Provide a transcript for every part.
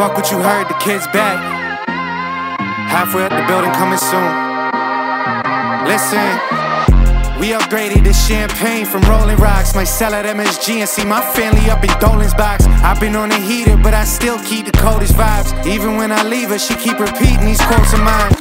fuck what you heard, the kid's back. Halfway up the building, coming soon. Listen, we upgraded the champagne from Rolling Rocks. Might sell at MSG and see my family up in Dolan's box. I've been on the heater, but I still keep the coldest vibes. Even when I leave her, she keep repeating these quotes of mine.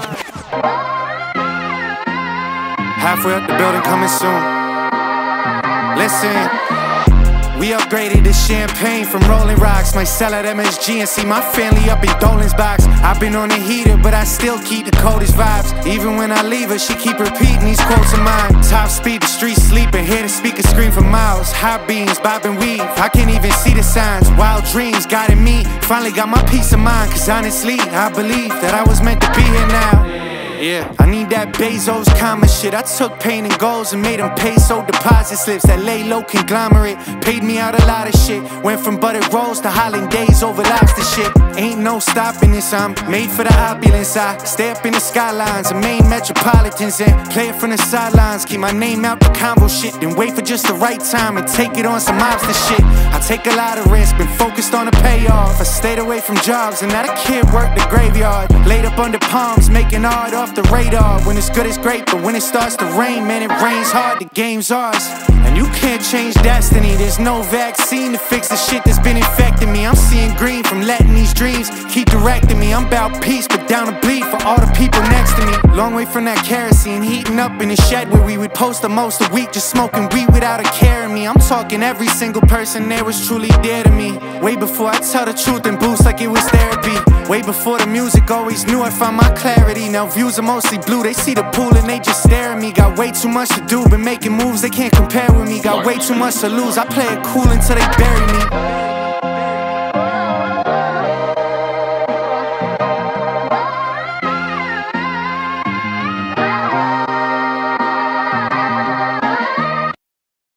Halfway up the building, coming soon. Listen, we upgraded the champagne from Rolling Rocks. Might sell at MSG and see my family up in Dolan's box. I've been on the heater, but I still keep the coldest vibes. Even when I leave her, she keep repeating these quotes of mine. Top speed, the streets sleeping, hear the speakers scream for miles. High beams, bob and weave, I can't even see the signs. Wild dreams guiding me, finally got my peace of mind. Cause honestly, I believe that I was meant to be here now. Yeah, I need that Bezos comma shit. I took pain and goals and made them peso deposit slips. That lay low conglomerate paid me out a lot of shit. Went from buttered rolls to hollandaise over lobster shit. Ain't no stopping this, I'm made for the opulence. I stay up in the skylines of main metropolitans and play it from the sidelines. Keep my name out the convo shit, then wait for just the right time and take it on some mobster shit. I take a lot of risk, been focused on the payoff. I stayed away from jobs and now the kid worked the graveyard. Laid up under palms, making art off the radar. When it's good it's great, but when it starts to rain, man, it rains hard, the game's ours. And you can't change destiny, there's no vaccine to fix the shit that's been infecting me. I'm seeing green from letting these dreams keep directing me. I'm about peace, but down to bleed for all the people next to me. Long way from that kerosene, heating up in the shed where we would post the most a week, just smoking weed without a care in me. I'm talking every single person there was truly dear to me. Way before I tell the truth and boost like it was therapy. Way before the music, always knew I found my clarity. Now views are mostly blue, they see the pool and they just stare at me. Got way too much to do, been making moves they can't compare with me. Got way too much to lose, I play it cool until they bury me.